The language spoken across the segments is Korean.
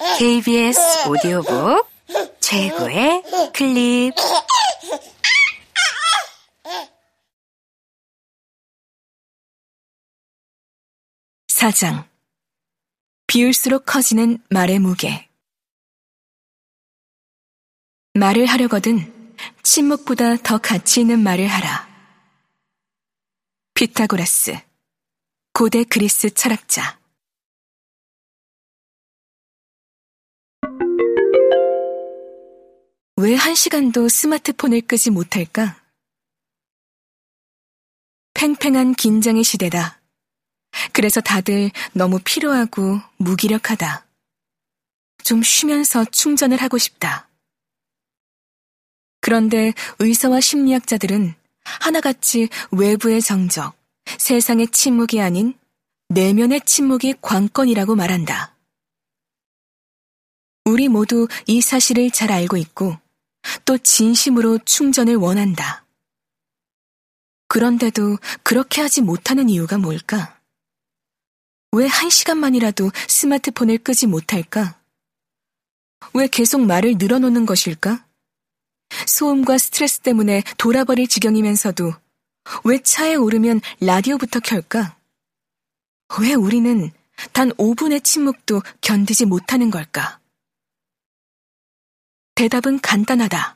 KBS 오디오북 최고의 클립. 사장. 비울수록 커지는 말의 무게. 말을 하려거든 침묵보다 더 가치 있는 말을 하라. 피타고라스, 고대 그리스 철학자. 왜 1시간도 스마트폰을 끄지 못할까? 팽팽한 긴장의 시대다. 그래서 다들 너무 피로하고 무기력하다. 좀 쉬면서 충전을 하고 싶다. 그런데 의사와 심리학자들은 하나같이 외부의 정적, 세상의 침묵이 아닌 내면의 침묵이 관건이라고 말한다. 우리 모두 이 사실을 잘 알고 있고 또 진심으로 충전을 원한다. 그런데도 그렇게 하지 못하는 이유가 뭘까? 왜 1시간만이라도 스마트폰을 끄지 못할까? 왜 계속 말을 늘어놓는 것일까? 소음과 스트레스 때문에 돌아버릴 지경이면서도 왜 차에 오르면 라디오부터 켤까? 왜 우리는 단 5분의 침묵도 견디지 못하는 걸까? 대답은 간단하다.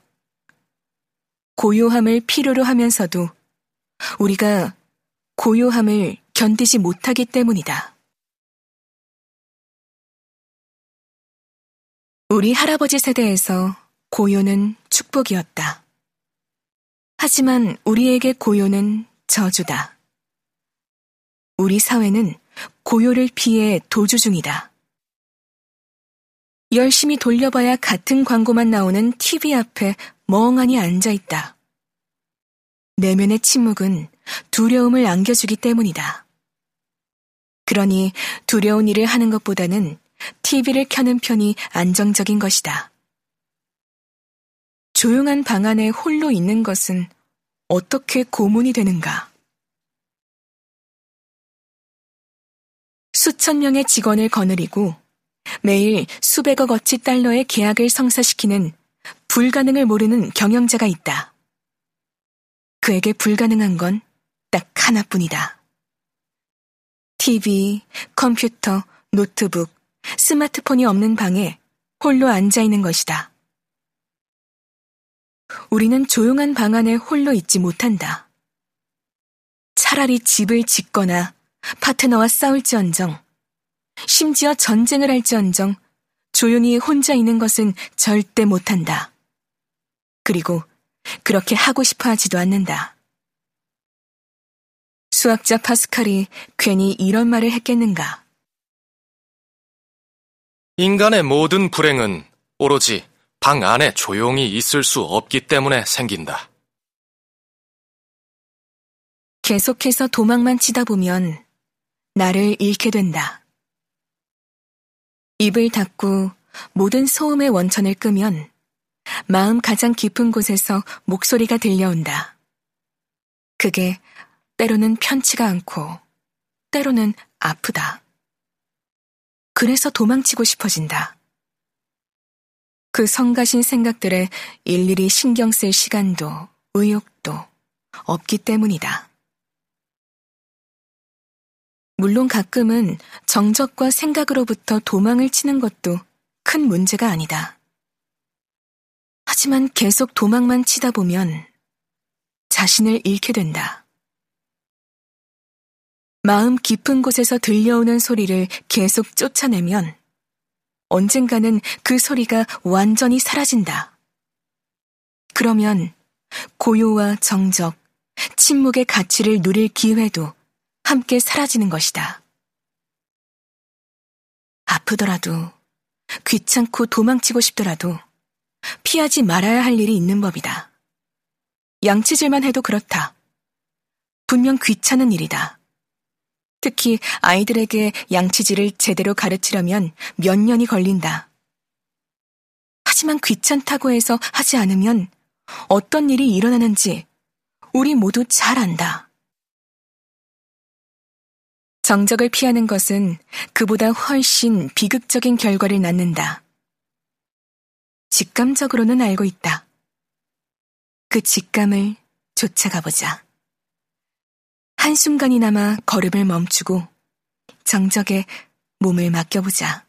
고요함을 필요로 하면서도 우리가 고요함을 견디지 못하기 때문이다. 우리 할아버지 세대에서 고요는 축복이었다. 하지만 우리에게 고요는 저주다. 우리 사회는 고요를 피해 도주 중이다. 열심히 돌려봐야 같은 광고만 나오는 TV 앞에 멍하니 앉아있다. 내면의 침묵은 두려움을 안겨주기 때문이다. 그러니 두려운 일을 하는 것보다는 TV를 켜는 편이 안정적인 것이다. 조용한 방 안에 홀로 있는 것은 어떻게 고문이 되는가? 수천 명의 직원을 거느리고 매일 수백억어치 달러의 계약을 성사시키는 불가능을 모르는 경영자가 있다. 그에게 불가능한 건 딱 하나뿐이다. TV, 컴퓨터, 노트북, 스마트폰이 없는 방에 홀로 앉아있는 것이다. 우리는 조용한 방 안에 홀로 있지 못한다. 차라리 집을 짓거나 파트너와 싸울지언정, 심지어 전쟁을 할지언정 조용히 혼자 있는 것은 절대 못한다. 그리고 그렇게 하고 싶어 하지도 않는다. 수학자 파스칼이 괜히 이런 말을 했겠는가? 인간의 모든 불행은 오로지 방 안에 조용히 있을 수 없기 때문에 생긴다. 계속해서 도망만 치다 보면 나를 잃게 된다. 입을 닫고 모든 소음의 원천을 끄면 마음 가장 깊은 곳에서 목소리가 들려온다. 그게 때로는 편치가 않고 때로는 아프다. 그래서 도망치고 싶어진다. 그 성가신 생각들에 일일이 신경 쓸 시간도 의욕도 없기 때문이다. 물론 가끔은 정적과 생각으로부터 도망을 치는 것도 큰 문제가 아니다. 하지만 계속 도망만 치다 보면 자신을 잃게 된다. 마음 깊은 곳에서 들려오는 소리를 계속 쫓아내면 언젠가는 그 소리가 완전히 사라진다. 그러면 고요와 정적, 침묵의 가치를 누릴 기회도 함께 사라지는 것이다. 아프더라도, 귀찮고 도망치고 싶더라도 피하지 말아야 할 일이 있는 법이다. 양치질만 해도 그렇다. 분명 귀찮은 일이다. 특히 아이들에게 양치질을 제대로 가르치려면 몇 년이 걸린다. 하지만 귀찮다고 해서 하지 않으면 어떤 일이 일어나는지 우리 모두 잘 안다. 정적을 피하는 것은 그보다 훨씬 비극적인 결과를 낳는다. 직감적으로는 알고 있다. 그 직감을 쫓아가보자. 한순간이나마 걸음을 멈추고 정적에 몸을 맡겨보자.